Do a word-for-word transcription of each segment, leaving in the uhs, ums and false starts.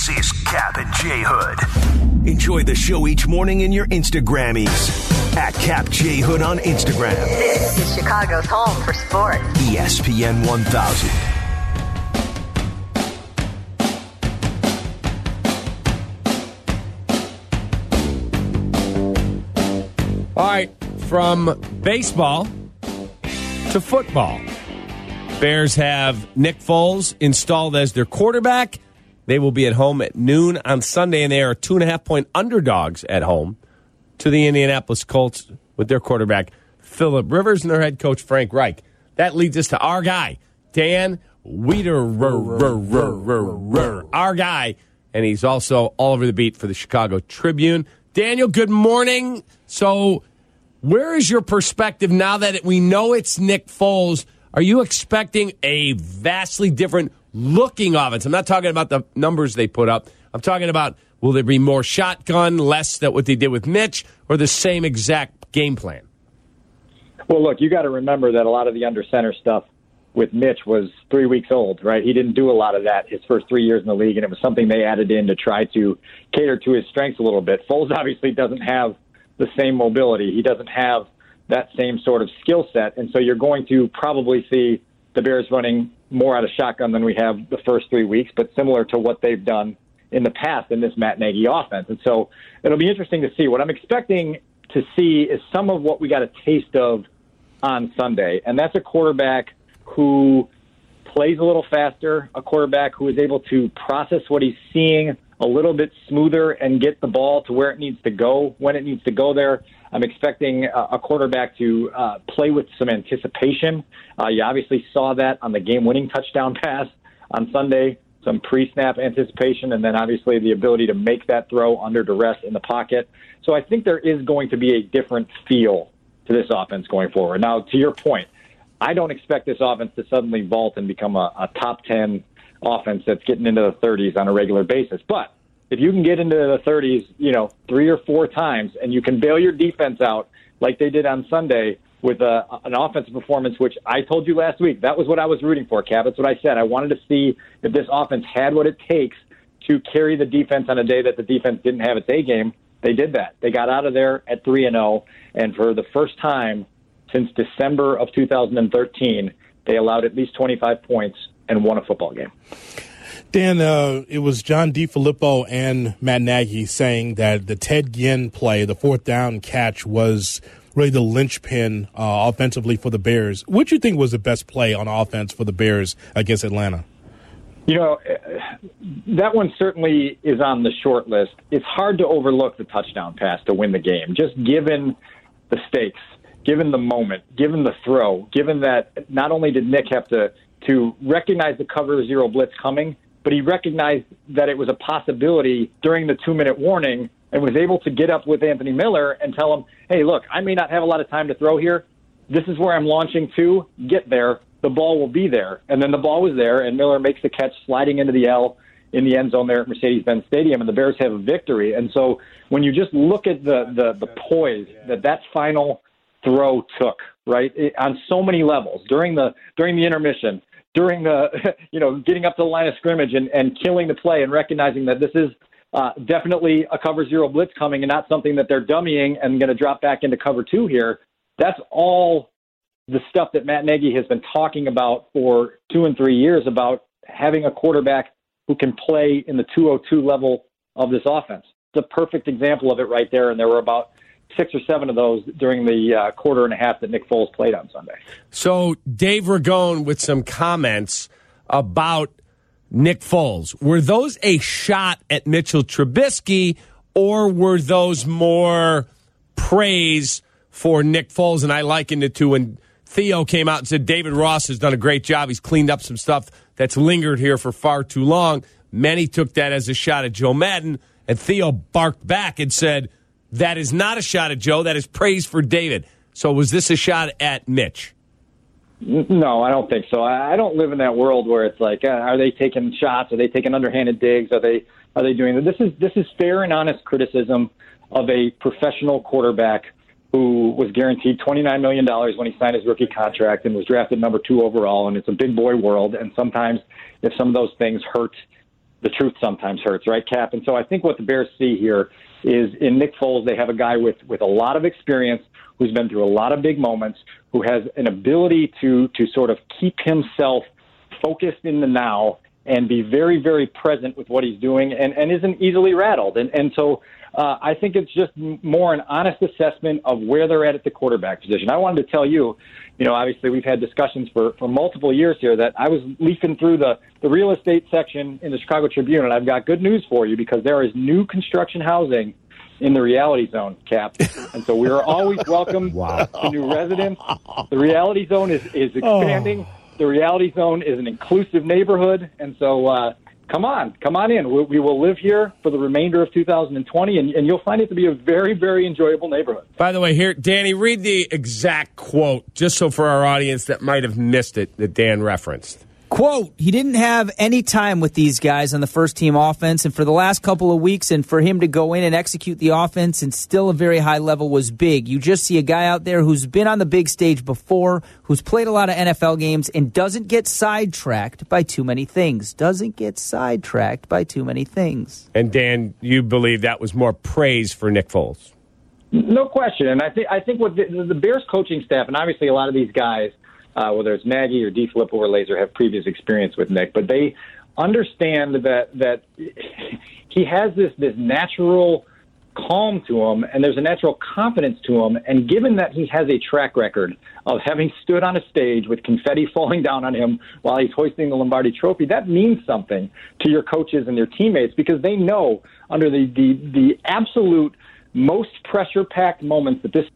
This is Cap and J Hood. Enjoy the show each morning in your Instagrammies. At Cap J Hood on Instagram. This is Chicago's home for sports. E S P N one thousand. All right, from baseball to football. Bears have Nick Foles installed as their quarterback. They will be at home at noon on Sunday, and they are two and a half point underdogs at home to the Indianapolis Colts with their quarterback, Phillip Rivers, and their head coach, Frank Reich. That leads us to our guy, Dan Wiederer, our guy, and he's also all over the beat for the Chicago Tribune. Daniel, good morning. So where is your perspective now that we know it's Nick Foles? Are you expecting a vastly different looking offense? I'm not talking about the numbers they put up. I'm talking about, will there be more shotgun, less than what they did with Mitch, or the same exact game plan? Well, look, you got to remember that a lot of the under center stuff with Mitch was three weeks old, right? He didn't do a lot of that his first three years in the league, and it was something they added in to try to cater to his strengths a little bit. Foles obviously doesn't have the same mobility. He doesn't have that same sort of skill set, and so you're going to probably see the Bears running more out of shotgun than we have the first three weeks, but similar to what they've done in the past in this Matt Nagy offense. And so it'll be interesting to see. What I'm expecting to see is some of what we got a taste of on Sunday, and that's a quarterback who plays a little faster, a quarterback who is able to process what he's seeing a little bit smoother and get the ball to where it needs to go when it needs to go there. I'm expecting a quarterback to uh, play with some anticipation. Uh, you obviously saw that on the game-winning touchdown pass on Sunday, some pre-snap anticipation, and then obviously the ability to make that throw under duress in the pocket. So I think there is going to be a different feel to this offense going forward. Now, to your point, I don't expect this offense to suddenly vault and become a, a top ten offense that's getting into the thirties on a regular basis. But if you can get into the thirties, you know, three or four times, and you can bail your defense out like they did on Sunday with a, an offensive performance, which I told you last week, that was what I was rooting for, Cap. That's what I said. I wanted to see if this offense had what it takes to carry the defense on a day that the defense didn't have its A game. They did that. They got out of there at three and oh, and for the first time since December of two thousand thirteen, they allowed at least twenty-five points and won a football game. Dan, uh, it was John DeFilippo and Matt Nagy saying that the Ted Ginn play, the fourth down catch, was really the linchpin uh, offensively for the Bears. What do you think was the best play on offense for the Bears against Atlanta? You know, that one certainly is on the short list. It's hard to overlook the touchdown pass to win the game, just given the stakes, given the moment, given the throw, given that not only did Nick have to, to recognize the cover zero blitz coming, but he recognized that it was a possibility during the two-minute warning and was able to get up with Anthony Miller and tell him, hey, look, I may not have a lot of time to throw here. This is where I'm launching to. Get there. The ball will be there. And then the ball was there, and Miller makes the catch sliding into the L in the end zone there at Mercedes-Benz Stadium, and the Bears have a victory. And so when you just look at the, the, the poise that that final throw took, right, it, on so many levels, during the during the intermission, during the, you know, getting up to the line of scrimmage and, and killing the play and recognizing that this is uh, definitely a cover zero blitz coming and not something that they're dummying and going to drop back into cover two here. That's all the stuff that Matt Nagy has been talking about for two and three years about having a quarterback who can play in the two oh two level of this offense. It's a perfect example of it right there, and there were about six or seven of those during the uh, quarter and a half that Nick Foles played on Sunday. So Dave Ragone with some comments about Nick Foles. Were those a shot at Mitchell Trubisky, or were those more praise for Nick Foles? And I likened it to when Theo came out and said David Ross has done a great job. He's cleaned up some stuff that's lingered here for far too long. Many took that as a shot at Joe Madden, and Theo barked back and said, that is not a shot at Joe. That is praise for David. So was this a shot at Mitch? No, I don't think so. I don't live in that world where it's like, uh, are they taking shots? Are they taking underhanded digs? Are they are they doing this? Is this is fair and honest criticism of a professional quarterback who was guaranteed twenty-nine million dollars when he signed his rookie contract and was drafted number two overall. And it's a big boy world. And sometimes if some of those things hurt the truth sometimes hurts, right, Cap? And so I think what the Bears see here is in Nick Foles, they have a guy with, with a lot of experience who's been through a lot of big moments, who has an ability to to sort of keep himself focused in the now and be very, very present with what he's doing and, and isn't easily rattled. And, and so uh, I think it's just more an honest assessment of where they're at at the quarterback position. I wanted to tell you, you know, obviously we've had discussions for, for multiple years here that I was leafing through the, the real estate section in the Chicago Tribune, and I've got good news for you because there is new construction housing in the reality zone, Cap. And so we are always welcome wow. to new residents. The reality zone is, is expanding. Oh. The reality zone is an inclusive neighborhood. And so uh, come on, come on in. We, we will live here for the remainder of two thousand twenty, and, and you'll find it to be a very, very enjoyable neighborhood. By the way, here, Danny, read the exact quote, just so for our audience that might have missed it, that Dan referenced. Quote, he didn't have any time with these guys on the first-team offense, and for the last couple of weeks, and for him to go in and execute the offense and still a very high level was big. You just see a guy out there who's been on the big stage before, who's played a lot of N F L games, and doesn't get sidetracked by too many things. Doesn't get sidetracked by too many things. And, Dan, you believe that was more praise for Nick Foles? No question. And I think I think what the, the Bears coaching staff, and obviously a lot of these guys, Uh, whether it's Nagy or DeFilippo or Laser, have previous experience with Nick, but they understand that that he has this this natural calm to him, and there's a natural confidence to him. And given that he has a track record of having stood on a stage with confetti falling down on him while he's hoisting the Lombardi Trophy, that means something to your coaches and their teammates because they know under the the, the absolute most pressure-packed moments that this.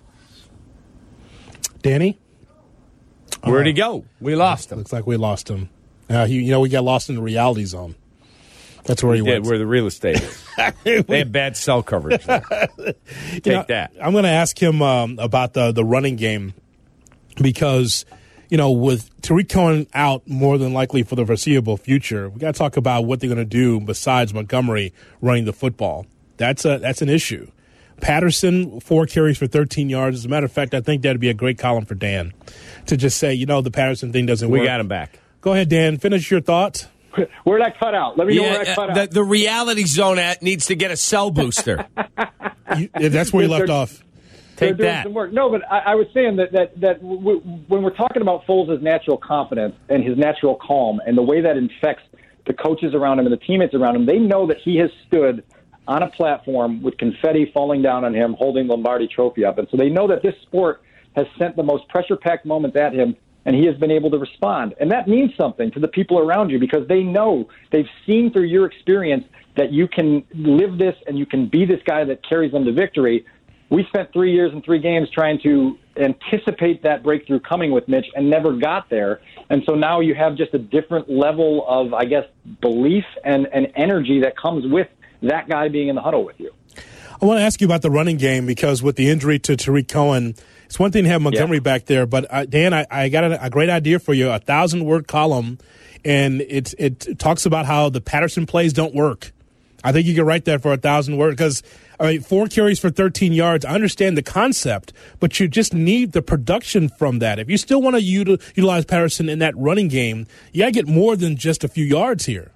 Danny? Where'd he go? We lost him. Looks like we lost him. Uh, he, you know, we got lost in the reality zone. That's where he we went. Did, where the real estate is. They have bad cell coverage. Take know, that. I'm going to ask him um, about the, the running game because, you know, with Tariq Cohen out more than likely for the foreseeable future, we got to talk about what they're going to do besides Montgomery running the football. That's a that's an issue. Patterson, four carries for thirteen yards. As a matter of fact, I think that'd be a great column for Dan to just say, you know, the Patterson thing doesn't we work. We got him back. Go ahead, Dan. Finish your thoughts. Where did I cut out? Let me yeah, know where I cut the, out. The reality zone at needs to get a cell booster. you, that's where you left off. Take that. Some work. No, but I, I was saying that that that w- when we're talking about Foles' natural confidence and his natural calm and the way that infects the coaches around him and the teammates around him, they know that he has stood on a platform with confetti falling down on him, holding Lombardi Trophy up. And so they know that this sport has sent the most pressure-packed moments at him, and he has been able to respond. And that means something to the people around you because they know, they've seen through your experience that you can live this and you can be this guy that carries them to victory. We spent three years and three games trying to anticipate that breakthrough coming with Mitch and never got there. And so now you have just a different level of, I guess, belief and, and energy that comes with that guy being in the huddle with you. I want to ask you about the running game because with the injury to Tariq Cohen, it's one thing to have Montgomery yeah. back there, but uh, Dan, I, I got a, a great idea for you, a thousand-word column, and it, it talks about how the Patterson plays don't work. I think you can write that for a thousand words because I mean, four carries for thirteen yards. I understand the concept, but you just need the production from that. If you still want to util- utilize Patterson in that running game, you got to get more than just a few yards here.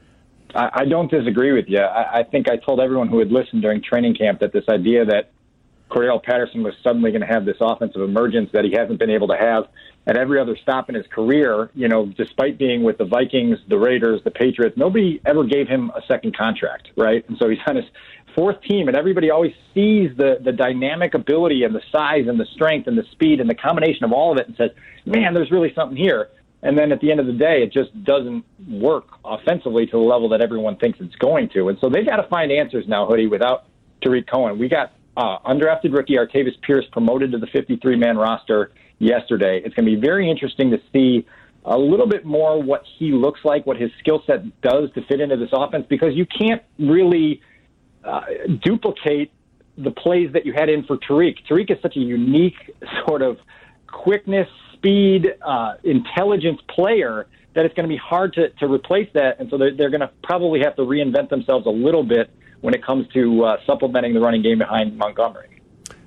I don't disagree with you. I think I told everyone who had listened during training camp that this idea that Cordarrelle Patterson was suddenly going to have this offensive emergence that he hasn't been able to have at every other stop in his career, you know, despite being with the Vikings, the Raiders, the Patriots, nobody ever gave him a second contract, right? And so he's on his fourth team, and everybody always sees the, the dynamic ability and the size and the strength and the speed and the combination of all of it and says, man, there's really something here. And then at the end of the day, it just doesn't work offensively to the level that everyone thinks it's going to. And so they got to find answers now, Hoodie, without Tariq Cohen. We got uh, undrafted rookie Artavis Pierce promoted to the fifty-three man roster yesterday. It's going to be very interesting to see a little bit more what he looks like, what his skill set does to fit into this offense, because you can't really uh, duplicate the plays that you had in for Tariq. Tariq is such a unique sort of quickness, speed, uh, intelligence player that it's going to be hard to, to replace that. And so they're, they're going to probably have to reinvent themselves a little bit when it comes to uh, supplementing the running game behind Montgomery.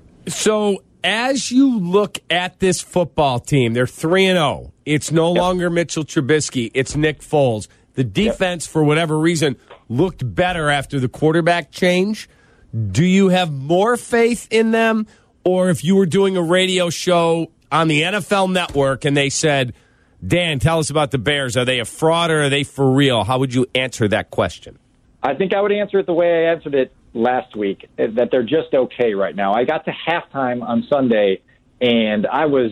So as you look at this football team, they're three and oh. It's no yep. longer Mitchell Trubisky. It's Nick Foles. The defense, yep. for whatever reason, looked better after the quarterback change. Do you have more faith in them? Or if you were doing a radio show on the N F L Network and they said, Dan, tell us about the Bears. Are they a fraud or are they for real? How would you answer that question? I think I would answer it the way I answered it last week, that they're just okay right now. I got to halftime on Sunday, and I was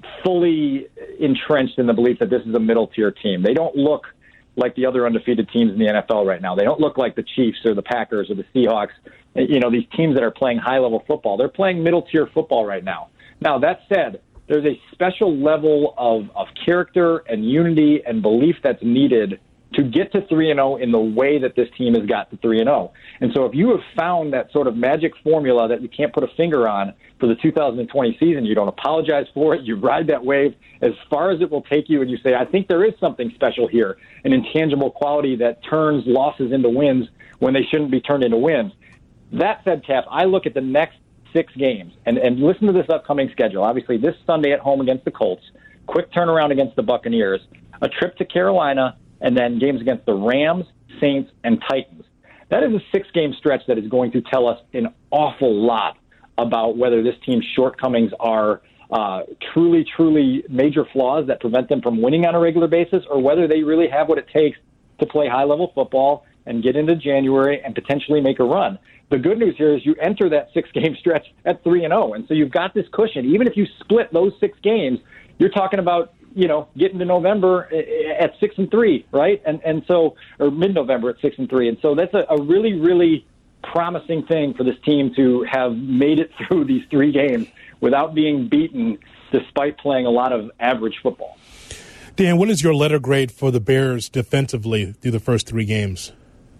fully entrenched in the belief that this is a middle-tier team. They don't look like the other undefeated teams in the N F L right now. They don't look like the Chiefs or the Packers or the Seahawks. You know, these teams that are playing high-level football. They're playing middle-tier football right now. Now, that said, there's a special level of, of character and unity and belief that's needed to get to three and oh in the way that this team has got to three and oh. And so if you have found that sort of magic formula that you can't put a finger on for the two thousand twenty season, you don't apologize for it, you ride that wave as far as it will take you, and you say, I think there is something special here, an intangible quality that turns losses into wins when they shouldn't be turned into wins. That said, Cap, I look at the next six games, and, and listen to this upcoming schedule. Obviously, this Sunday at home against the Colts, quick turnaround against the Buccaneers, a trip to Carolina, and then games against the Rams, Saints, and Titans. That is a six-game stretch that is going to tell us an awful lot about whether this team's shortcomings are uh, truly, truly major flaws that prevent them from winning on a regular basis, or whether they really have what it takes to play high-level football and get into January and potentially make a run. The good news here is you enter that six-game stretch at three and oh, and so you've got this cushion. Even if you split those six games, you're talking about, you know, getting to November at six and three, right? And and so, or mid-November at six and three, and so that's a, a really, really promising thing for this team to have made it through these three games without being beaten, despite playing a lot of average football. Dan, what is your letter grade for the Bears defensively through the first three games?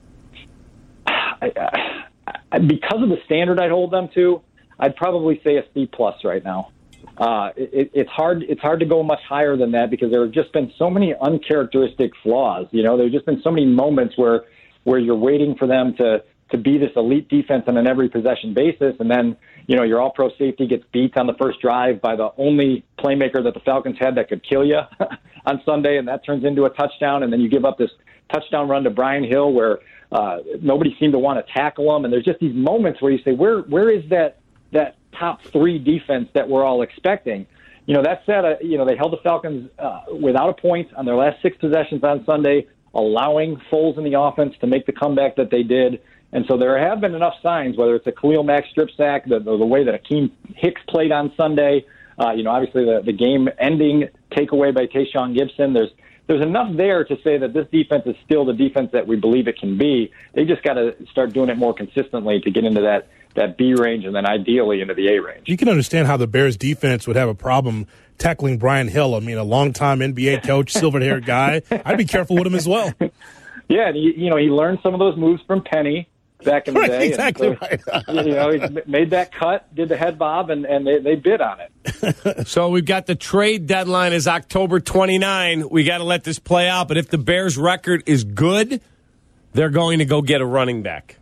I, I, because of the standard I'd hold them to, I'd probably say a C plus right now. Uh, it, it's hard. It's hard to go much higher than that because there have just been so many uncharacteristic flaws. You know, there's just been so many moments where where you're waiting for them to to be this elite defense on an every possession basis, and then you know your all-pro safety gets beat on the first drive by the only playmaker that the Falcons had that could kill you on Sunday, and that turns into a touchdown, and then you give up this touchdown run to Brian Hill where uh, nobody seemed to want to tackle him, and there's just these moments where you say, where where is that that top three defense that we're all expecting? You know, that said, uh, you know, they held the Falcons uh, without a point on their last six possessions on Sunday, allowing Foles in the offense to make the comeback that they did. And so there have been enough signs, whether it's a Khalil Mack strip sack, the, the, the way that Akeem Hicks played on Sunday, uh, you know, obviously the, the game-ending takeaway by Tayshaun Gibson. There's there's enough there to say that this defense is still the defense that we believe it can be. They just got to start doing it more consistently to get into that that B range and then ideally into the A range. You can understand how the Bears defense would have a problem tackling Brian Hill. I mean, a longtime N B A coach, silver-haired guy. I'd be careful with him as well. Yeah, and he, you know, he learned some of those moves from Penny back in the right, day. Exactly and so, right. you know, he made that cut, did the head bob, and, and they, they bid on it. So we've got the trade deadline is October twenty-ninth. We got to let this play out. But if the Bears' record is good, they're going to go get a running back.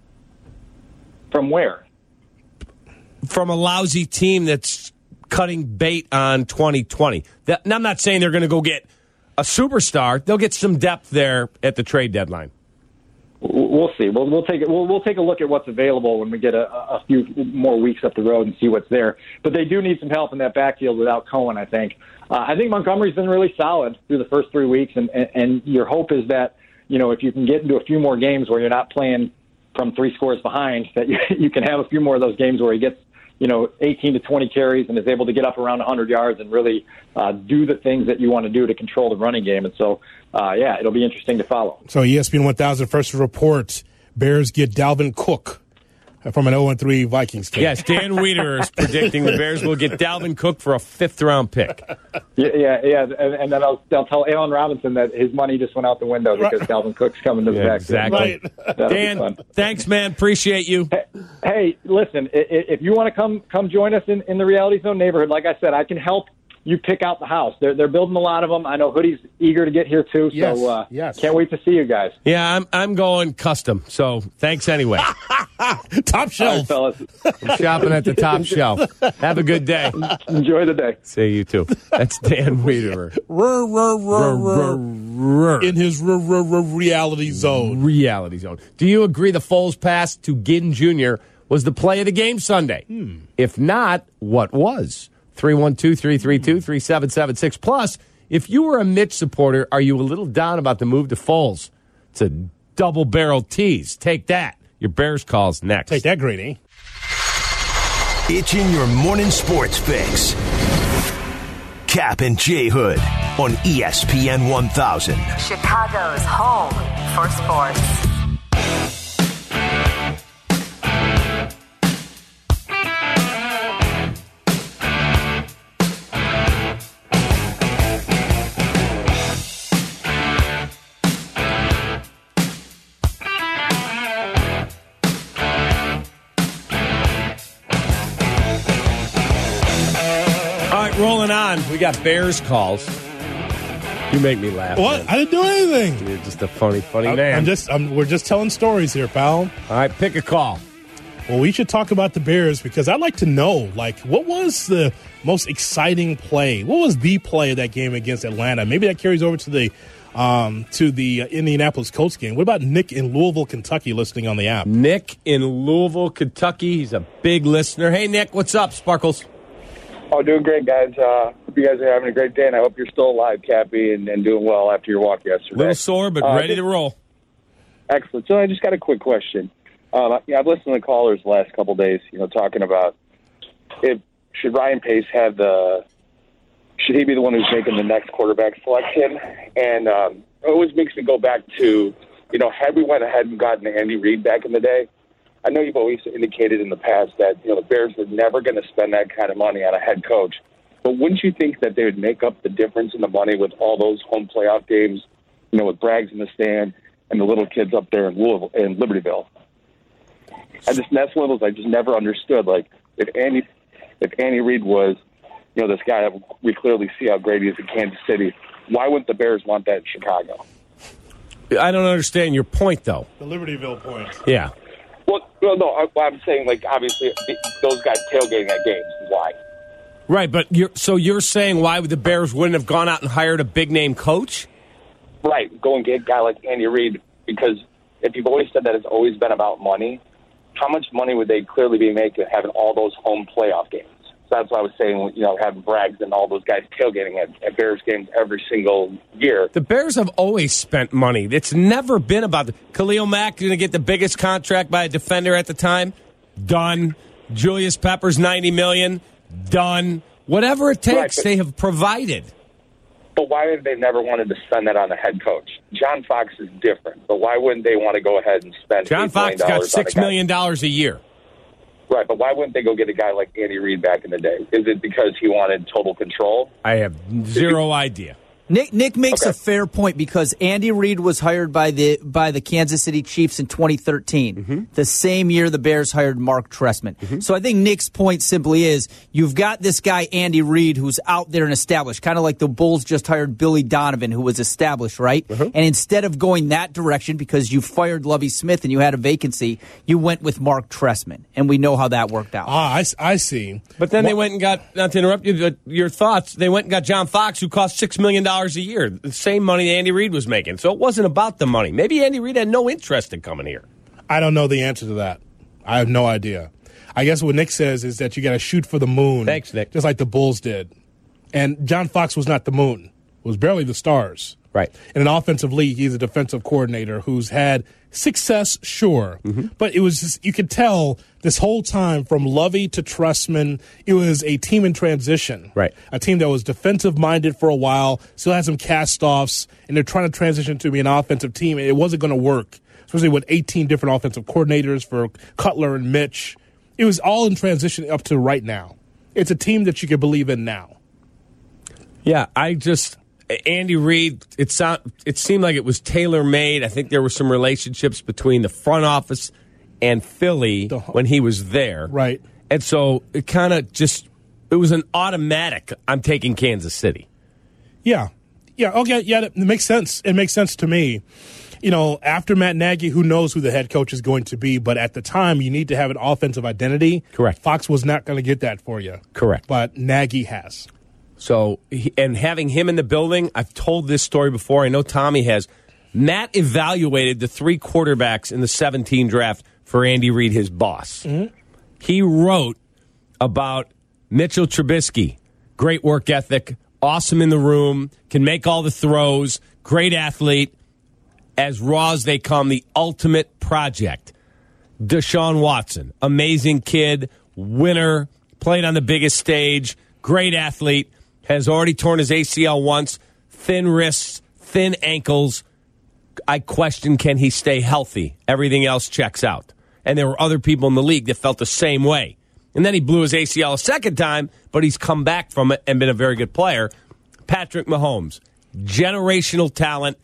From where? From a lousy team that's cutting bait on twenty twenty. That, and I'm not saying they're going to go get a superstar. They'll get some depth there at the trade deadline. We'll see. We'll, we'll take it. We'll, we'll take a look at what's available when we get a, a few more weeks up the road and see what's there. But they do need some help in that backfield without Cohen, I think. Uh, I think Montgomery's been really solid through the first three weeks, and, and, and your hope is that, you know, if you can get into a few more games where you're not playing from three scores behind, that you, you can have a few more of those games where he gets, you know, eighteen to twenty carries and is able to get up around one hundred yards and really uh, do the things that you want to do to control the running game. And so, uh, yeah, it'll be interesting to follow. So E S P N one thousand first report, Bears get Dalvin Cook from an oh and three Vikings team. Yes, Dan Wiederer is predicting the Bears will get Dalvin Cook for a fifth-round pick. Yeah, yeah, yeah. And, and then I'll, I'll tell Allen Robinson that his money just went out the window because right. Dalvin Cook's coming to the yeah, back. Exactly. Right. Dan, thanks, man. Appreciate you. Hey, hey listen, if you want to come come join us in, in the Reality Zone neighborhood, like I said, I can help you pick out the house. They're they're building a lot of them. I know Hoodie's eager to get here too. Yes, so uh, yes. Can't wait to see you guys. Yeah, I'm I'm going custom. So thanks anyway. Top shelf, right, fellas. I'm shopping at the top shelf. Have a good day. Enjoy the day. See you too. That's Dan Wiederer. in his r- r- r- reality zone. Reality zone. Do you agree the Foles pass to Ginn Junior was the play of the game Sunday? Hmm. If not, what was? three one two, three three two, three seven seven six. Plus, if you were a Mitch supporter, are you a little down about the move to Foles? It's a double-barrel tease. Take that. Your Bears calls next. Take that, Greeny. It's in your morning sports fix. Cap and J Hood on E S P N one thousand. Chicago's home for sports. Rolling on. We got Bears calls. You make me laugh. What? Man. I didn't do anything. You're just a funny, funny I, man. I'm just. I'm, we're just telling stories here, pal. All right, pick a call. Well, we should talk about the Bears because I'd like to know, like, what was the most exciting play? What was the play of that game against Atlanta? Maybe that carries over to the um, to the Indianapolis Colts game. What about Nick in Louisville, Kentucky, listening on the app? Nick in Louisville, Kentucky. He's a big listener. Hey, Nick, what's up, Sparkles? Oh, doing great, guys. Uh, hope you guys are having a great day, and I hope you're still alive, Cappy, and, and doing well after your walk yesterday. A little sore, but uh, ready to roll. Excellent. So I just got a quick question. Um, I, I've listened to callers the last couple of days, you know, talking about if should Ryan Pace have the should he be the one who's making the next quarterback selection? And um, it always makes me go back to, you know, had we went ahead and gotten Andy Reid back in the day. I know you've always indicated in the past that, you know, the Bears were never going to spend that kind of money on a head coach. But wouldn't you think that they would make up the difference in the money with all those home playoff games, you know, with Braggs in the stand and the little kids up there in Louisville, in Libertyville? I just that's one of those I just never understood. Like if Andy, if Andy Reid was, you know, this guy that we clearly see how great he is in Kansas City, why wouldn't the Bears want that in Chicago? I don't understand your point, though. The Libertyville point. Yeah. Well, well no, I, I'm saying, like, obviously, those guys tailgating at games is why. Right, but you're, so you're saying why the Bears wouldn't have gone out and hired a big-name coach? Right, go and get a guy like Andy Reid, because if you've always said that it's always been about money, how much money would they clearly be making having all those home playoff games? So that's why I was saying, you know, having Braggs and all those guys tailgating at, at Bears games every single year. The Bears have always spent money. It's never been about the, Khalil Mack going to get the biggest contract by a defender at the time. Done. Julius Peppers ninety million dollars. Done. Whatever it takes, right, but, they have provided. But why have they never wanted to spend that on the head coach? John Fox is different, but why wouldn't they want to go ahead and spend? John Fox got six million dollars a year. Right, but why wouldn't they go get a guy like Andy Reid back in the day? Is it because he wanted total control? I have zero idea. Nick Nick makes okay. a fair point because Andy Reid was hired by the by the Kansas City Chiefs in twenty thirteen, mm-hmm. the same year the Bears hired Mark Trestman. Mm-hmm. So I think Nick's point simply is you've got this guy Andy Reid who's out there and established, kind of like the Bulls just hired Billy Donovan who was established, right? Mm-hmm. And instead of going that direction because you fired Lovie Smith and you had a vacancy, you went with Mark Trestman, and we know how that worked out. Ah, I, I see. But then well, they went and got, not to interrupt you, but your thoughts, they went and got John Fox who cost six million dollars a year, the same money Andy Reid was making. So it wasn't about the money. Maybe Andy Reid had no interest in coming here. I don't know the answer to that. I have no idea. I guess what Nick says is that you got to shoot for the moon. Thanks, Nick. Just like the Bulls did. And John Fox was not the moon. It was barely the stars. Right. In an offensive league, he's a defensive coordinator who's had success, sure. Mm-hmm. But it was just, you could tell this whole time from Lovey to Trestman, it was a team in transition. Right. A team that was defensive-minded for a while, still had some cast-offs, and they're trying to transition to be an offensive team, and it wasn't going to work, especially with eighteen different offensive coordinators for Cutler and Mitch. It was all in transition up to right now. It's a team that you can believe in now. Yeah, I just... Andy Reid, it, sound, it seemed like it was tailor-made. I think there were some relationships between the front office and Philly the, when he was there. Right. And so it kind of just, it was an automatic, I'm taking Kansas City. Yeah. Yeah, okay, yeah, it makes sense. It makes sense to me. You know, after Matt Nagy, who knows who the head coach is going to be, but at the time, you need to have an offensive identity. Correct. Fox was not going to get that for you. Correct. But Nagy has. So, he- and having him in the building, I've told this story before. I know Tommy has. Matt evaluated the three quarterbacks in the seventeen draft for Andy Reid, his boss. Mm-hmm. He wrote about Mitchell Trubisky, great work ethic, awesome in the room, can make all the throws, great athlete, as raw as they come, the ultimate project. Deshaun Watson, amazing kid, winner, played on the biggest stage, great athlete, has already torn his A C L once, thin wrists, thin ankles. I question, can he stay healthy? Everything else checks out. And there were other people in the league that felt the same way. And then he blew his A C L a second time, but he's come back from it and been a very good player. Patrick Mahomes, generational talent,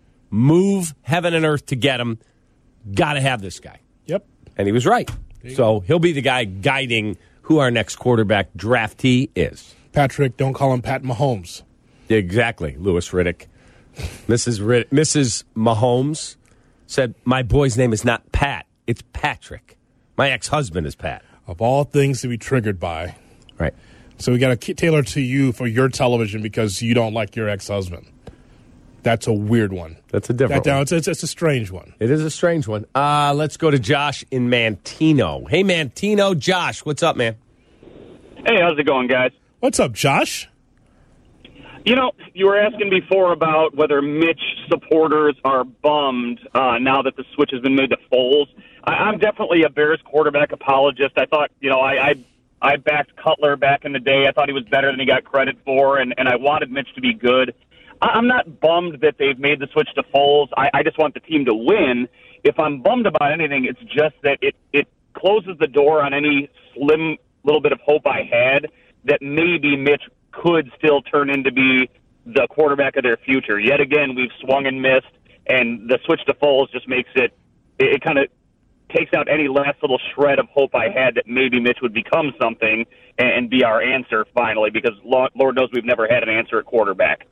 move heaven and earth to get him. Got to have this guy. Yep. And he was right. So he'll be the guy guiding who our next quarterback draftee is. Patrick, don't call him Pat Mahomes. Exactly, Louis Riddick. Missus Rid- Missus Mahomes said, my boy's name is not Pat, it's Patrick. My ex-husband is Pat. Of all things to be triggered by. Right. So we got to tailor to you for your television because you don't like your ex-husband. That's a weird one. That's a different that, one. It's, it's, it's a strange one. It is a strange one. Uh, let's go to Josh in Mantino. Hey, Mantino. Josh, what's up, man? Hey, how's it going, guys? What's up, Josh? You know, you were asking before about whether Mitch supporters are bummed uh, now that the switch has been made to Foles. I, I'm definitely a Bears quarterback apologist. I thought, you know, I, I I backed Cutler back in the day. I thought he was better than he got credit for, and, and I wanted Mitch to be good. I, I'm not bummed that they've made the switch to Foles. I, I just want the team to win. If I'm bummed about anything, it's just that it, it closes the door on any slim little bit of hope I had that maybe Mitch could still turn into be the quarterback of their future. Yet again, we've swung and missed, and the switch to Foles just makes it, it, it kind of takes out any last little shred of hope I had that maybe Mitch would become something and, and be our answer finally, because Lord, Lord knows we've never had an answer at quarterback.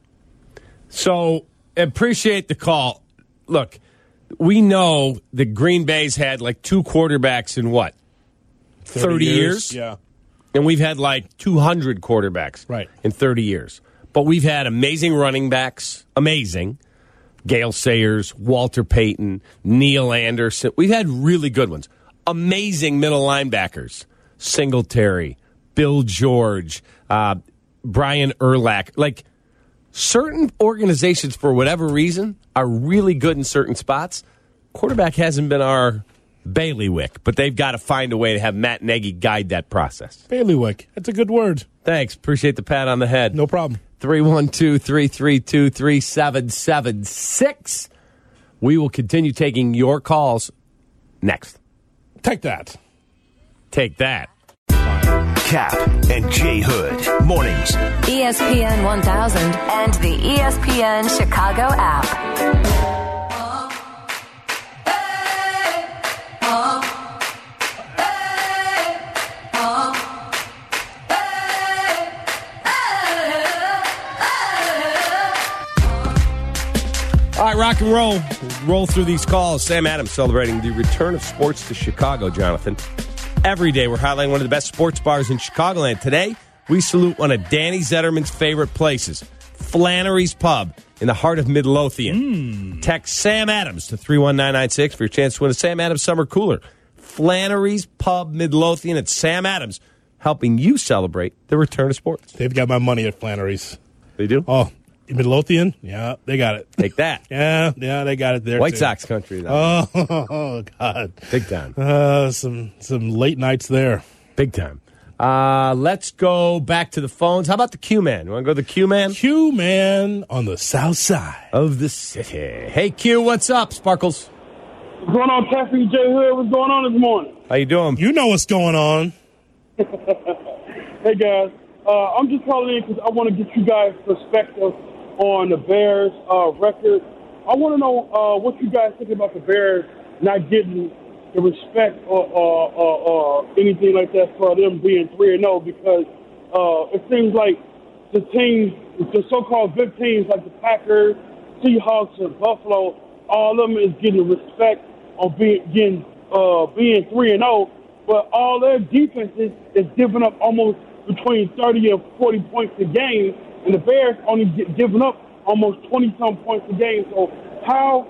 So, appreciate the call. Look, we know that Green Bay's had like two quarterbacks in what? thirty years? Yeah. And we've had like two hundred quarterbacks right. in thirty years. But we've had amazing running backs, amazing. Gale Sayers, Walter Payton, Neil Anderson. We've had really good ones. Amazing middle linebackers. Singletary, Bill George, uh, Brian Urlacher. Like, certain organizations, for whatever reason, are really good in certain spots. Quarterback hasn't been our bailiwick, but they've got to find a way to have Matt Nagy guide that process. Bailiwick. That's a good word. Thanks. Appreciate the pat on the head. No problem. three one two, three three two, three seven seven six. We will continue taking your calls next. Take that. Take that. Cap and J Hood. Mornings. E S P N one thousand and the E S P N Chicago app. All right, rock and roll. We'll roll through these calls. Sam Adams celebrating the return of sports to Chicago, Jonathan. Every day we're highlighting one of the best sports bars in Chicagoland. Today, we salute one of Danny Zetterman's favorite places, Flannery's Pub in the heart of Midlothian. Mm. Text Sam Adams to three one nine nine six for your chance to win a Sam Adams Summer Cooler. Flannery's Pub, Midlothian. It's Sam Adams helping you celebrate the return of sports. They've got my money at Flannery's. They do? Oh, Midlothian? Yeah, they got it. Take that. yeah, yeah, they got it there. White too. Sox country, though. Oh, oh, God. Big time. Uh, some some late nights there. Big time. Uh, let's go back to the phones. How about the Q-Man? You want to go to the Q-Man? Q-Man on the south side of the city. Hey, Q, what's up, Sparkles? What's going on, Patrick and J Hood? What's going on this morning? How you doing? You know what's going on. Hey, guys. Uh, I'm just calling in because I want to get you guys' perspective on the Bears' uh, record. I want to know uh, what you guys think about the Bears not getting the respect or, or, or, or anything like that for them being three and oh, because uh, it seems like the teams, the so-called good teams like the Packers, Seahawks, and Buffalo, all of them is getting respect on being getting uh, being three and oh, but all their defenses is giving up almost between thirty and forty points a game, and the Bears only get, giving up almost twenty-some points a game. So how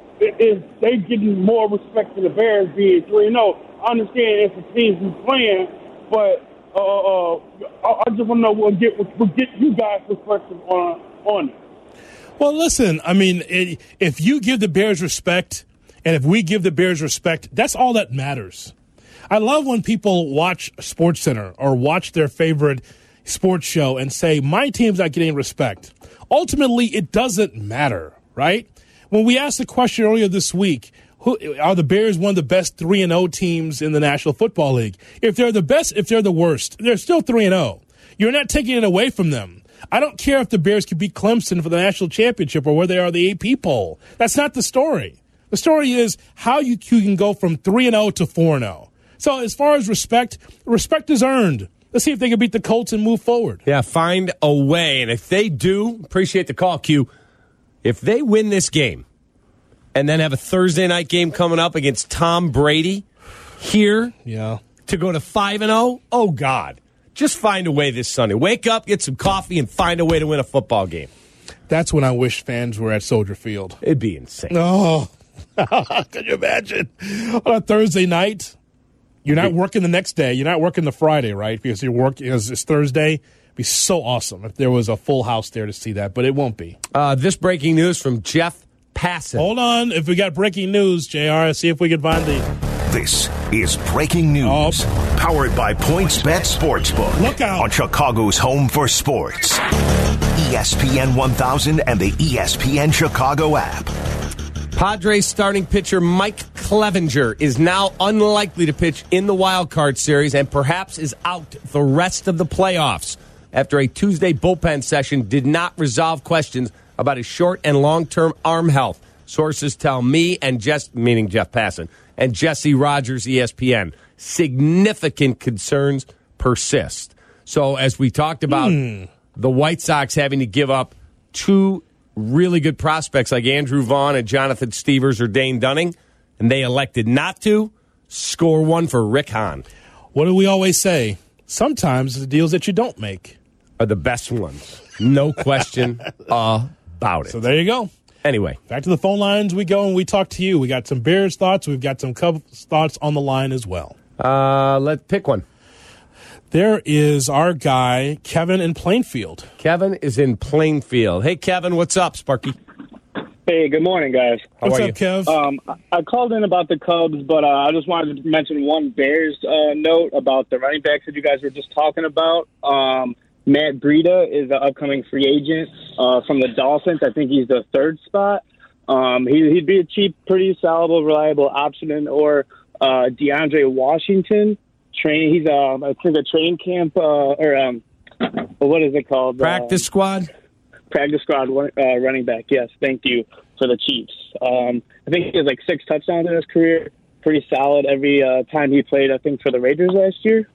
is they getting more respect than the Bears being three and oh? I understand it's the teams who's playing, but uh, uh, I just want to know what get what get you guys' perspective on on it. Well, listen, I mean, it, if you give the Bears respect, and if we give the Bears respect, that's all that matters. I love when people watch SportsCenter or watch their favorite sports show and say, my team's not getting respect. Ultimately, it doesn't matter, right? When we asked the question earlier this week, who, are the Bears one of the best three and oh teams in the National Football League? If they're the best, if they're the worst, they're still three and oh. You're not taking it away from them. I don't care if the Bears could beat Clemson for the national championship or where they are in the A P poll. That's not the story. The story is how you, you can go from three and oh to four and oh. So as far as respect, respect is earned. Let's see if they can beat the Colts and move forward. Yeah, find a way. And if they do, appreciate the call, Q. If they win this game and then have a Thursday night game coming up against Tom Brady here yeah. to go to five and oh, oh, God. Just find a way this Sunday. Wake up, get some coffee, and find a way to win a football game. That's when I wish fans were at Soldier Field. It'd be insane. Oh, can you imagine? On a Thursday night, you're not working the next day. You're not working the Friday, right? Because you're working because it's Thursday. It'd be so awesome if there was a full house there to see that, but it won't be. Uh, this breaking news from Jeff Passan. Hold on. If we got breaking news, J R, see if we can find the... This is breaking news, oh. powered by PointsBet Sportsbook. Look out. On Chicago's home for sports. E S P N one thousand and the E S P N Chicago app. Padres starting pitcher Mike Clevinger is now unlikely to pitch in the wild card series and perhaps is out the rest of the playoffs after a Tuesday bullpen session did not resolve questions about his short and long-term arm health. Sources tell me and just meaning Jeff Passan and Jesse Rogers, E S P N, significant concerns persist. So as we talked about mm. the White Sox having to give up two really good prospects like Andrew Vaughn and Jonathan Stevers or Dane Dunning, and they elected not to, score one for Rick Hahn. What do we always say? Sometimes the deals that you don't make are the best ones. No question about it. So there you go. Anyway, back to the phone lines we go, and we talk to you. We got some Bears thoughts. We've got some Cubs thoughts on the line as well. Uh, let's pick one. There is our guy, Kevin in Plainfield. Kevin is in Plainfield. Hey, Kevin, what's up, Sparky? Hey, good morning, guys. How what's are up, you? Kev? Um, I called in about the Cubs, but uh, I just wanted to mention one Bears uh, note about the running backs that you guys were just talking about. Um, Matt Breida is an upcoming free agent uh, from the Dolphins. I think he's the third spot. Um, he, he'd be a cheap, pretty solid, reliable option. Or uh, DeAndre Washington. Train. He's uh, I think a train camp uh, or um, what is it called? Practice uh, squad. Practice squad uh, running back. Yes, thank you for the Chiefs. Um, I think he has like six touchdowns in his career. Pretty solid every uh, time he played. I think for the Raiders last year.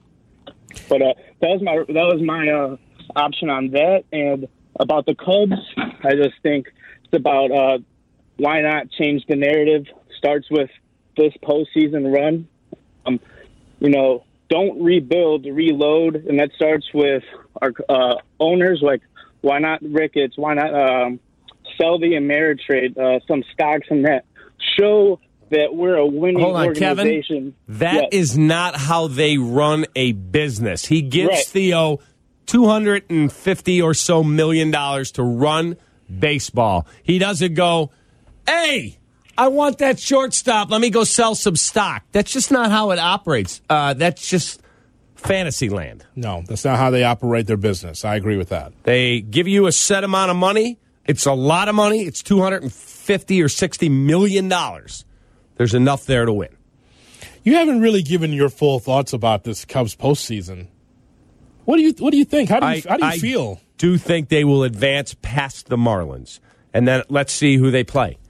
But uh, that was my that was my uh, option on that. And about the Cubs, I just think it's about uh, why not change the narrative. Starts with this postseason run. Um, you know, don't rebuild, reload, and that starts with our uh, owners. Like, why not Ricketts? Why not um, Selvey and Ameritrade? Uh, some stocks and that show that we're a winning Hold on, organization. Kevin, that yes. is not how they run a business. He gives Right. Theo two hundred fifty or so million dollars to run baseball. He doesn't go, hey, I want that shortstop. Let me go sell some stock. That's just not how it operates. Uh, that's just fantasy land. No, that's not how they operate their business. I agree with that. They give you a set amount of money. It's a lot of money. It's two hundred fifty or sixty million dollars. There's enough there to win. You haven't really given your full thoughts about this Cubs postseason. What do you What do you think? How do you, I, how do you I feel? do think they will advance past the Marlins. And then let's see who they play.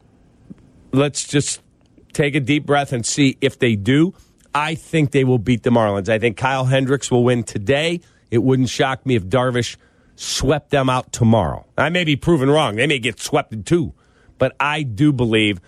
Let's just take a deep breath and see if they do. I think they will beat the Marlins. I think Kyle Hendricks will win today. It wouldn't shock me if Darvish swept them out tomorrow. I may be proven wrong. They may get swept in two. But I do believe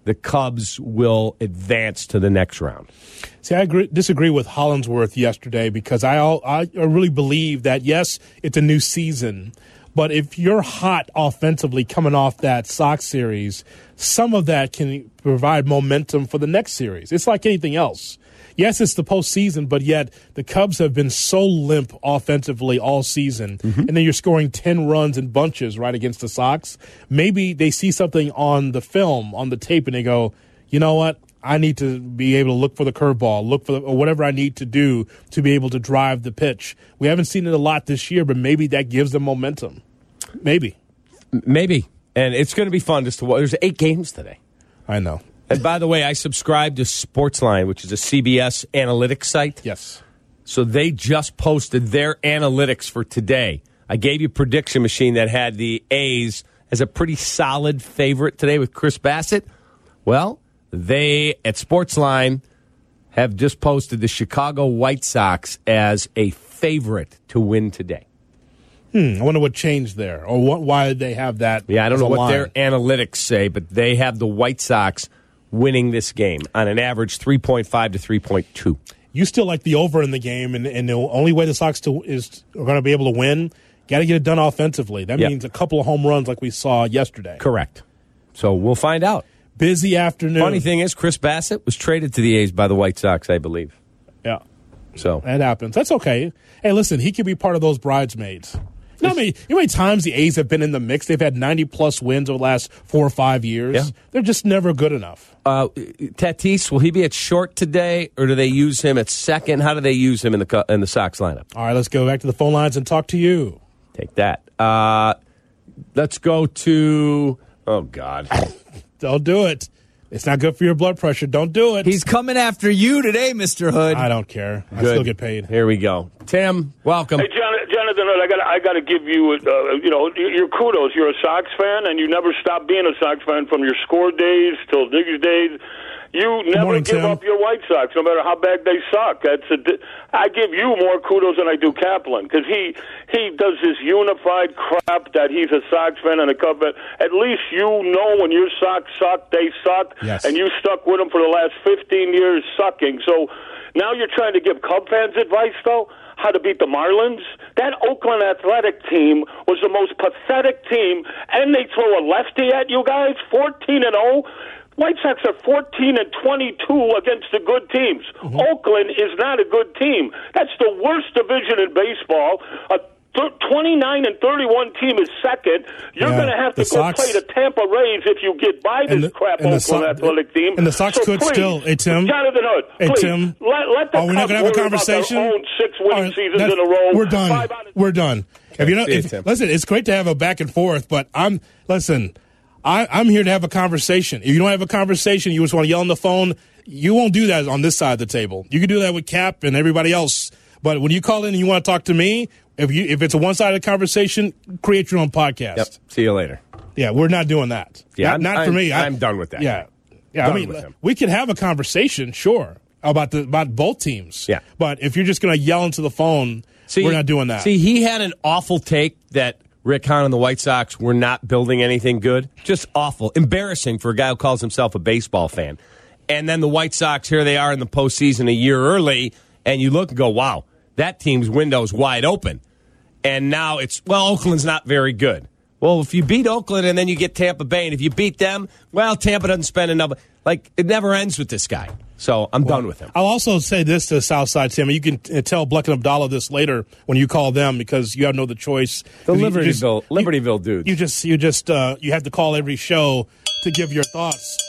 the Cubs will advance to the next round. See, I agree, disagree with Hollingsworth yesterday because I, I really believe that, yes, it's a new season, but if you're hot offensively coming off that Sox series, some of that can provide momentum for the next series. It's like anything else. Yes, it's the postseason, but yet the Cubs have been so limp offensively all season, mm-hmm. and then you're scoring ten runs in bunches right against the Sox. Maybe they see something on the film, on the tape, and they go, you know what? I need to be able to look for the curveball, look for the, or whatever I need to do to be able to drive the pitch. We haven't seen it a lot this year, but maybe that gives them momentum. Maybe. Maybe. And it's going to be fun just to watch. There's eight games today. I know. And by the way, I subscribe to Sportsline, which is a C B S analytics site. Yes. So they just posted their analytics for today. I gave you a prediction machine that had the A's as a pretty solid favorite today with Chris Bassett. Well, they, at Sportsline, have just posted the Chicago White Sox as a favorite to win today. Hmm, I wonder what changed there, or what, why did they have that? Yeah, I don't know what line. their analytics say, but they have the White Sox winning this game on an average three point five to three point two. You still like the over in the game, and, and the only way the Sox to, is are going to be able to win, got to get it done offensively. That yep. means a couple of home runs like we saw yesterday. Correct. So we'll find out. Busy afternoon. Funny thing is, Chris Bassett was traded to the A's by the White Sox, I believe. Yeah. So that happens. That's okay. Hey, listen, he could be part of those bridesmaids. You know, how many, you know how many times the A's have been in the mix? They've had ninety-plus wins over the last four or five years. Yeah. They're just never good enough. Uh, Tatis, will he be at short today, or do they use him at second? How do they use him in the in the Sox lineup? All right, let's go back to the phone lines and talk to you. Take that. Uh, let's go to, oh, God. Don't do it. It's not good for your blood pressure. Don't do it. He's coming after you today, Mister Hood. I don't care. I Good. still get paid. Here we go. Tim, welcome. Hey, Jonathan, Jonathan I got I got to give you, uh, you know, your kudos. You're a Sox fan, and you never stopped being a Sox fan from your score days till these days. You never morning, give Tim. up your White Sox, no matter how bad they suck. That's a, I give you more kudos than I do Kaplan, because he he does this unified crap that he's a Sox fan and a Cub fan. At least you know when your Sox suck, they suck, yes. and you stuck with them for the last fifteen years sucking. So now you're trying to give Cub fans advice, though? How to beat the Marlins? That Oakland Athletic team was the most pathetic team, and they throw a lefty at you guys, fourteen and oh. White Sox are fourteen and twenty-two against the good teams. Mm-hmm. Oakland is not a good team. That's the worst division in baseball. A twenty-nine and thirty-one team is second. You're yeah, going to have to go Sox, play the Tampa Rays if you get by this the, crap Oakland so- Athletic team. And the Sox so could please, still. Hey, Tim. Jonathan Hood, hey, please, Tim. let, let the Are we not going to have a conversation? Their own six winning right, seasons in a row. We're done. We're done. If you know, See you, if, Tim. listen, it's great to have a back and forth, but I'm listen. I, I'm here to have a conversation. If you don't have a conversation, you just want to yell on the phone, you won't do that on this side of the table. You can do that with Cap and everybody else. But when you call in and you want to talk to me, if you if it's a one-sided conversation, create your own podcast. Yep. See you later. Yeah, we're not doing that. Yeah, not, I'm, not for I'm, me. I, I'm done with that. Yeah, yeah. Done I mean, with him. we could have a conversation, sure, about the about both teams. Yeah. But if you're just going to yell into the phone, See, we're not doing that. See, he had an awful take that Rick Hahn and the White Sox were not building anything good. Just awful. Embarrassing for a guy who calls himself a baseball fan. And then the White Sox, here they are in the postseason a year early, and you look and go, wow, that team's window's wide open. And now it's, well, Oakland's not very good. Well, if you beat Oakland and then you get Tampa Bay, and if you beat them, well, Tampa doesn't spend enough. Like, it never ends with this guy. So I'm well, done with him. I'll also say this to the Southside, Tim. You can uh, tell Bleck and Abdallah this later when you call them because you have no other choice. The You Libertyville, just, Libertyville you, dudes. You just, you just, uh, you have to call every show to give your thoughts.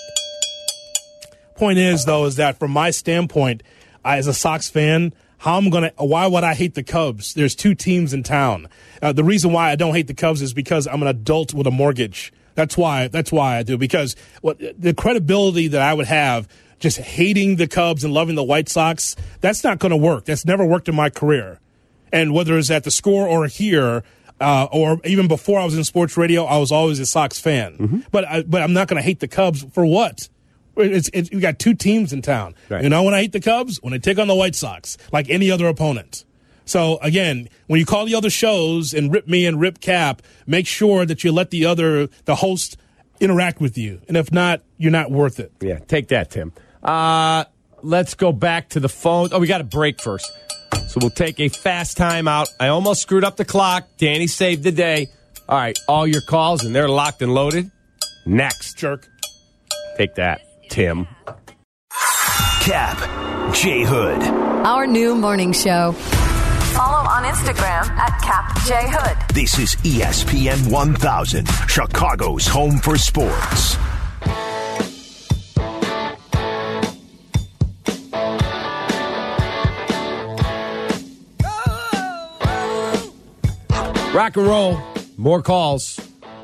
Point is, though, is that from my standpoint, I, as a Sox fan, how I'm gonna, why would I hate the Cubs? There's two teams in town. Uh, the reason why I don't hate the Cubs is because I'm an adult with a mortgage. That's why. That's why I do. Because what the credibility that I would have just hating the Cubs and loving the White Sox, that's not going to work. That's never worked in my career. And whether it's at the Score or here, uh, or even before I was in sports radio, I was always a Sox fan. Mm-hmm. But I, but I'm not going to hate the Cubs for what? It's, it's, we got two teams in town. Right. You know when I hate the Cubs? When they take on the White Sox, like any other opponent. So, again, when you call the other shows and rip me and rip Cap, make sure that you let the other, the host, interact with you. And if not, you're not worth it. Yeah, take that, Tim. Uh, let's go back to the phone. Oh, we got a break first. So we'll take a fast time out. I almost screwed up the clock. Danny saved the day. All right, all your calls, and they're locked and loaded. Next. Jerk. Take that, Tim. Cap, J Hood. Our new morning show. Follow on Instagram at Cap J Hood. This is E S P N one thousand, Chicago's home for sports. Rock and roll. More calls.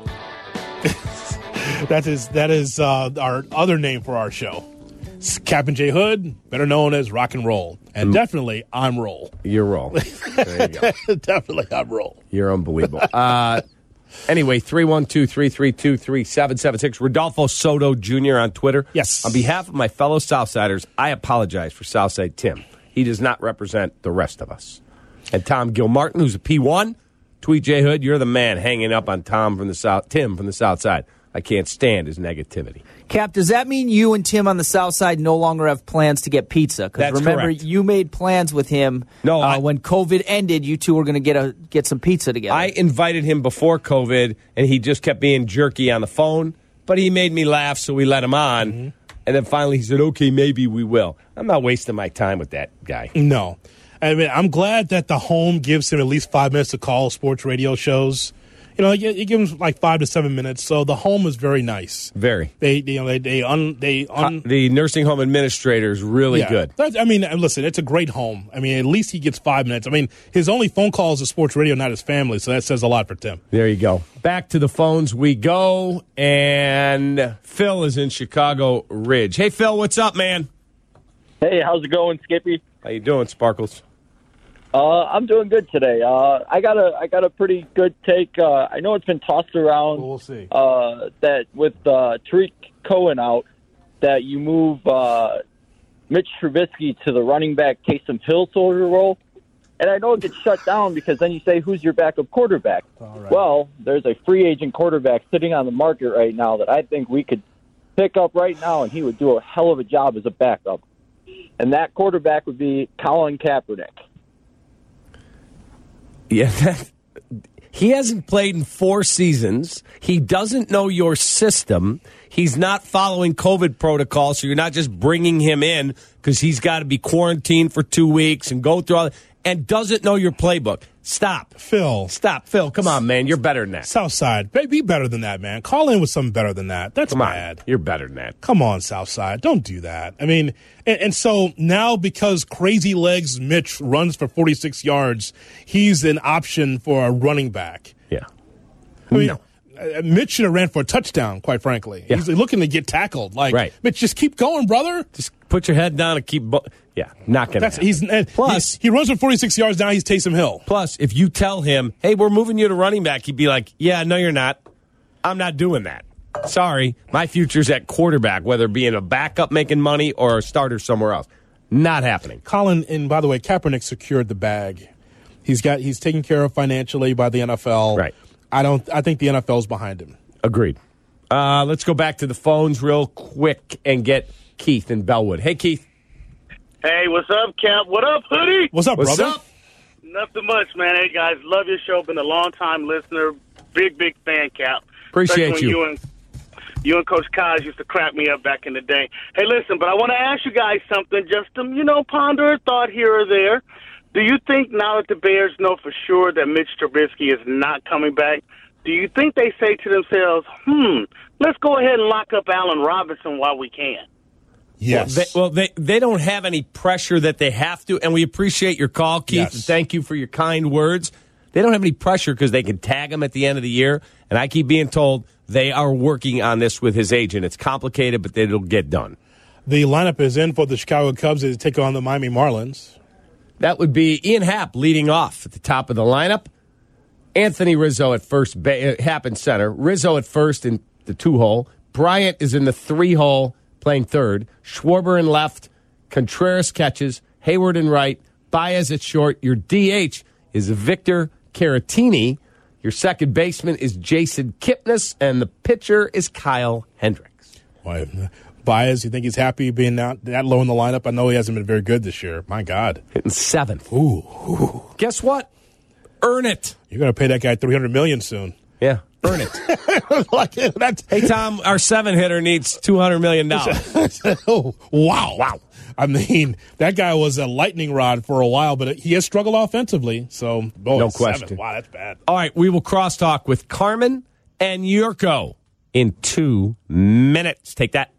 that is that is uh, our other name for our show. It's Cap and J Hood, better known as Rock and Roll. And mm. definitely, I'm Roll. You're Roll. There you go. Definitely, I'm Roll. You're unbelievable. Uh, anyway, three one two, three three two, three seven seven six. Rodolfo Soto Junior on Twitter. Yes. On behalf of my fellow Southsiders, I apologize for Southside Tim. He does not represent the rest of us. And Tom Gilmartin, who's a P one, tweet J Hood, you're the man hanging up on Tom from the South, Tim from the South Side. I can't stand his negativity. Cap, does that mean you and Tim on the South Side no longer have plans to get pizza? Because remember, correct. you made plans with him. No, uh, I, when COVID ended, you two were going to get a get some pizza together. I invited him before COVID, and he just kept being jerky on the phone. But he made me laugh, so we let him on. Mm-hmm. And then finally he said, okay, maybe we will. I'm not wasting my time with that guy. No. I mean, I'm glad that the home gives him at least five minutes to call sports radio shows. You know, you give him like five to seven minutes. So the home is very nice. Very. They, you know, they, they un, they un, uh, the nursing home administrator is really yeah. good. That's, I mean, listen, it's a great home. I mean, at least he gets five minutes. I mean, his only phone call is to sports radio, not his family. So that says a lot for Tim. There you go. Back to the phones we go, and Phil is in Chicago Ridge. Hey, Phil, what's up, man? Hey, how's it going, Skippy? How you doing, Sparkles? Uh, I'm doing good today. Uh, I got a I got a pretty good take. Uh, I know it's been tossed around. We'll see. Uh, that with uh, Tariq Cohen out, that you move uh, Mitch Trubisky to the running back Taysom Hill sort of role. And I know it gets shut down because then you say, who's your backup quarterback? All right. Well, there's a free agent quarterback sitting on the market right now that I think we could pick up right now, and he would do a hell of a job as a backup. And that quarterback would be Colin Kaepernick. Yeah, that, he hasn't played in four seasons. He doesn't know your system. He's not following COVID protocol, so you're not just bringing him in because he's got to be quarantined for two weeks and go through all that, and doesn't know your playbook. Stop. Phil. Stop. Phil, come on, man. You're better than that. Southside. Be better than that, man. Call in with something better than that. That's come bad. On. You're better than that. Come on, Southside. Don't do that. I mean, and, and so now because Crazy Legs Mitch runs for forty-six yards, he's an option for a running back. Yeah. I mean, no. uh, Mitch should have ran for a touchdown, quite frankly. Yeah. He's looking to get tackled. Like, right. Mitch, just keep going, brother. Just put your head down and keep... Bo- Yeah, not going to happen. He's, uh, Plus, he, he runs for forty-six yards, now he's Taysom Hill. Plus, if you tell him, hey, we're moving you to running back, he'd be like, yeah, no, you're not. I'm not doing that. Sorry, my future's at quarterback, whether being a backup making money or a starter somewhere else. Not happening. Colin, and by the way, Kaepernick secured the bag. He's got he's taken care of financially by the N F L. Right. I don't. I think the N F L's behind him. Agreed. Uh, let's go back to the phones real quick and get Keith in Bellwood. Hey, Keith. Hey, what's up, Cap? What up, Hoodie? What's up, what's brother? Up? Nothing much, man. Hey, guys, love your show. Been a long-time listener. Big, big fan, Cap. Appreciate Especially you. When you and, you and Coach Kaz used to crack me up back in the day. Hey, listen, but I want to ask you guys something, just to, you know, ponder a thought here or there. Do you think now that the Bears know for sure that Mitch Trubisky is not coming back, do you think they say to themselves, hmm, let's go ahead and lock up Allen Robinson while we can? Yes. Well, they, well, they, they don't have any pressure that they have to, and we appreciate your call, Keith, yes. and thank you for your kind words. They don't have any pressure because they can tag him at the end of the year, and I keep being told they are working on this with his agent. It's complicated, but it'll get done. The lineup is in for the Chicago Cubs to take on the Miami Marlins. That would be Ian Happ leading off at the top of the lineup. Anthony Rizzo at first, ba- Happ in center. Rizzo at first in the two-hole. Bryant is in the three-hole, playing third. Schwarber in left. Contreras catches. Hayward in right. Baez at short. Your D H is Victor Caratini. Your second baseman is Jason Kipnis, and the pitcher is Kyle Hendricks. Why, Baez, you think he's happy being out that low in the lineup? I know he hasn't been very good this year. My God. Hitting seventh. Ooh. Ooh. Guess what? Earn it. You're going to pay that guy three hundred million dollars soon. Yeah, earn it. like, that's, hey, Tom, our seven hitter needs two hundred million dollars. oh, wow. Wow. I mean, that guy was a lightning rod for a while, but he has struggled offensively. So, boy, no seven. question. Wow, that's bad. All right, we will crosstalk with Carmen and Yurko in two minutes. Take that.